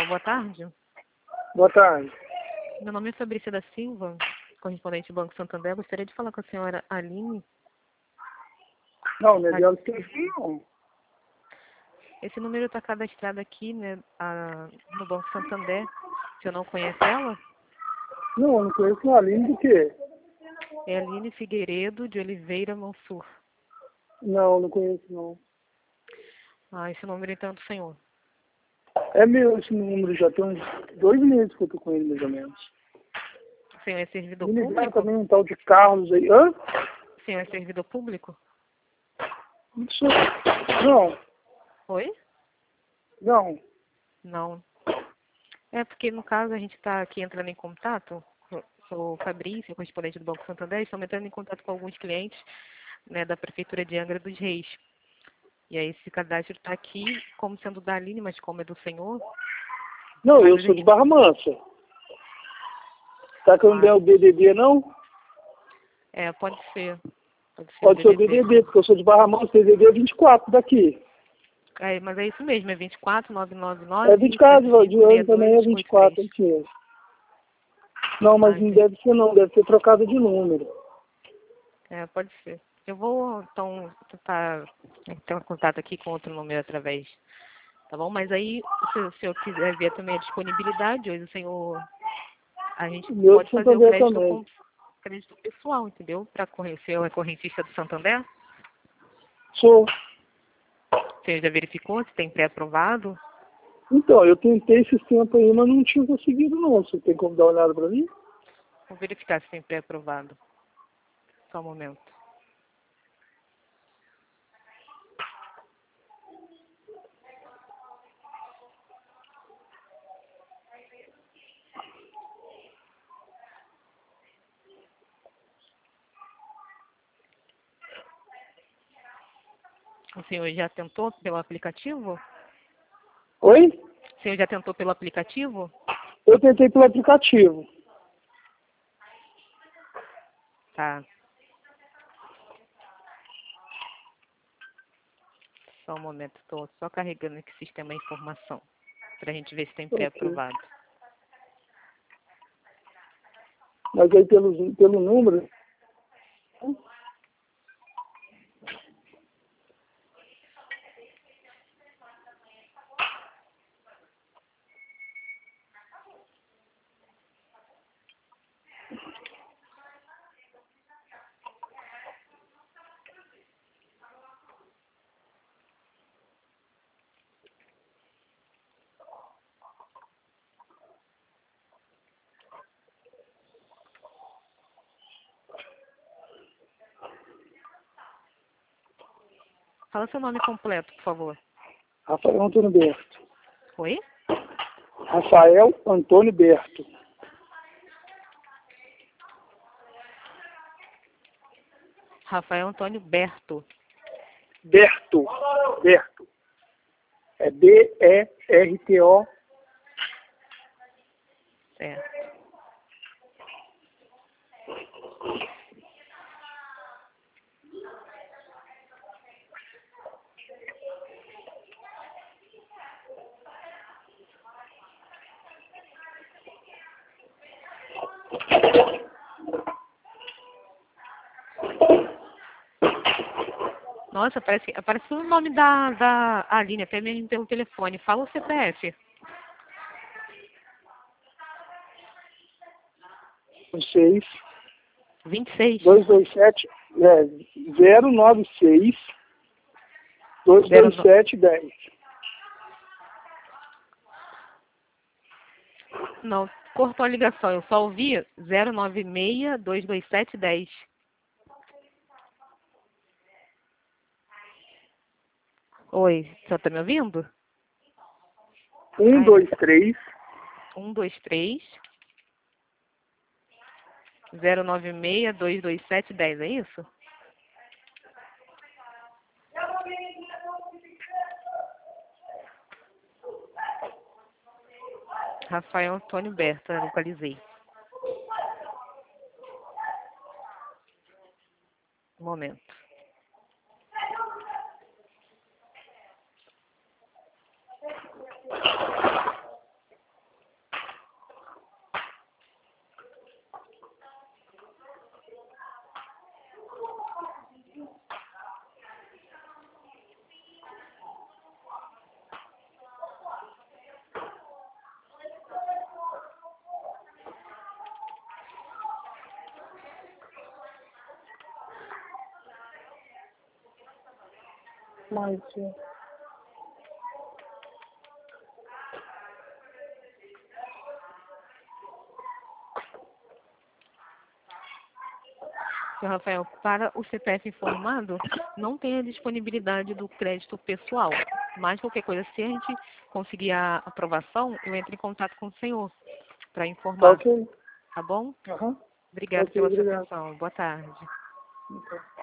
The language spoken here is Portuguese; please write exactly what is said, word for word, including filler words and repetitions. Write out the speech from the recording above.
boa tarde. Boa tarde. Meu nome é Fabrícia da Silva, correspondente do Banco Santander. Gostaria de falar com a senhora Aline. Não, não é dela que tem não. Esse número está cadastrado aqui, né, a, no Banco Santander. O senhor não conhece ela? Não, eu não conheço a Aline do quê? É Aline Figueiredo de Oliveira Mansur. Não, não conheço não. Ah, esse número então é do senhor. É meu esse número, já tem uns dois meses que eu tô com ele, mais ou menos. O senhor é servidor Me ligaram público? também um tal de Carlos aí. Hã? O senhor é servidor público? Não sou. Não, Oi? não. Não. É porque, no caso, a gente está aqui entrando em contato. Eu sou o Fabrício, correspondente do Banco Santander. Estamos entrando em contato com alguns clientes, né, da Prefeitura de Angra dos Reis. E aí esse cadastro está aqui como sendo da Aline, mas como é do senhor... Não, mas eu a sou de gente- Barra Mansa. Tá que eu não der o B D D, não? É, pode ser. Pode ser Pode ser o o B D D. B D D, porque eu sou de Barra Mansa, B D D é vinte e quatro daqui. É, mas é isso mesmo, é vinte e quatro, nove nove nove, É vinte e quatro, sete de cinco hoje seis também é dois vinte e oito quatro, é três. isso mesmo. Não, mas Ah, não entendi. deve ser não, deve ser trocado de número. É, pode ser. Eu vou, então, tentar ter um contato aqui com outro número através, tá bom? Mas aí, se o senhor quiser ver também a disponibilidade, hoje o senhor, a gente O meu de pode fazer o Santander crédito também. com crédito pessoal, entendeu? Para corrigir a correntista do Santander. Sou. Você já verificou se tem pré-aprovado? Então, eu tentei esse tempo aí, mas não tinha conseguido não. Você tem como dar uma olhada pra mim? Vou verificar se tem pré-aprovado. Só um momento. O senhor já tentou pelo aplicativo? Oi? O senhor já tentou pelo aplicativo? Eu tentei pelo aplicativo. Tá. Só um momento, estou só carregando aqui o sistema de informação. Para a gente ver se tem Ok. pré-aprovado. Mas aí pelo, pelo número... Fala seu nome completo, por favor. Rafael Antônio Berto. Oi? Rafael Antônio Berto. Rafael Antônio Berto. Berto. Berto. É B E R T O. Certo. Nossa, parece, parece o nome da, da Aline, até mesmo pelo telefone. Fala o C P F. seis, vinte e seis. dois dois sete, é, zero nove seis, dois Zero dois no... sete, dez. Não, cortou a ligação. Eu só ouvi zero nove seis, dois dois sete, dez. Oi, você está me ouvindo? um, Ai, dois, três, um, dois, três, zero nove seis, dois dois sete, dez, é isso? Rafael Antônio Berta, localizei. Um momento. mais, sim. Senhor Rafael, para o C P F informado, não tem a disponibilidade do crédito pessoal. Mas qualquer coisa, se a gente conseguir a aprovação, eu entro em contato com o senhor para Tá informar. ok. Tá bom? Aham. Obrigada Ok, pela sua obrigado. atenção. Boa tarde. Então.